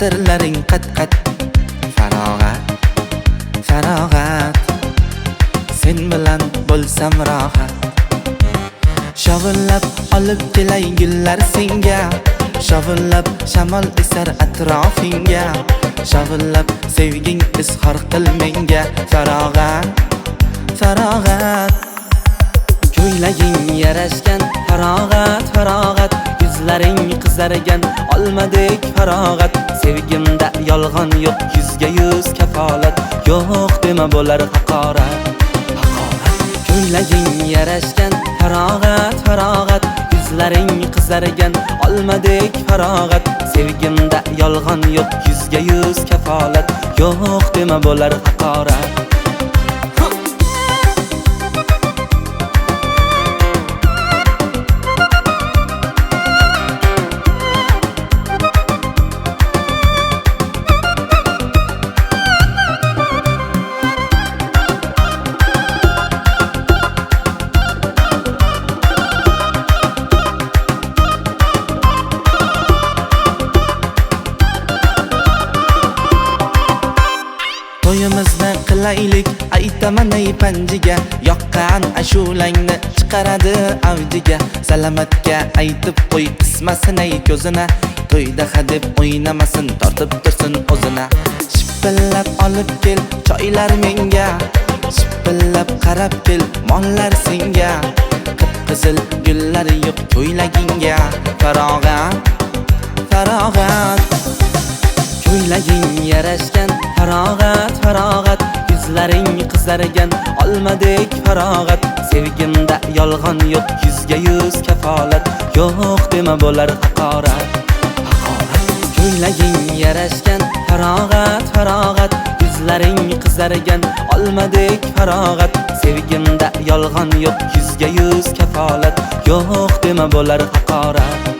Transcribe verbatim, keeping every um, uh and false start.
satrlaring qat-qat. Farog'at, farog'at, sen bilan bo'lsam rohat. Shovullab olib kelay gullar senga, shovullab shamol esar atrofingga, shovullab sevging izhor qil menga. Farog'at, farog'at, ko'ylaging yarashgan. Farog'at, farog'at, yuzlaring qizargan. Olmadek farog'at, sevgimda yolg'on yo'q, yuzga yuz kafolat. Yo'q dema bo'lar haqorat, haqorat. Ko'ylaging yarashgan. Farog'at, farog'at, yuzlaring qizargan. Olmadek farog'at, sevgimda yolg'on yo'q, yuzga yuz kafolat. Yo'q dema bo'lar haqorat. To'yimizni qilaylik, aytaman ey panjiga. Yoqqan ashulangni chiqaradi avjiga. Salomatga aytib qo'y, qismasin ey ko'zina. To'yda hadeb o'ynamasin, tortib tursin o'zina. Shipillab olib kel choylar menga, shipillab qarab kel mollar senga. Qip-qizil gullar yo'q ko'ylagingga. Farog'at, farog'at, ko'ylaging yarashgan. Farog'at, farog'at, yuzlaring qizargan. Olmadek farog'at, sevgimda yolg'on yo'q, yuzga yuz kafolat. Yo'q dema bo'lar haqorat, haqorat. Ko'ylaging yarashgan. Farog'at, farog'at, yuzlaring qizargan. Olmadek farog'at, sevgimda yolg'on yo'q, yuzga yuz kafolat. Yo'q dema bo'lar haqorat.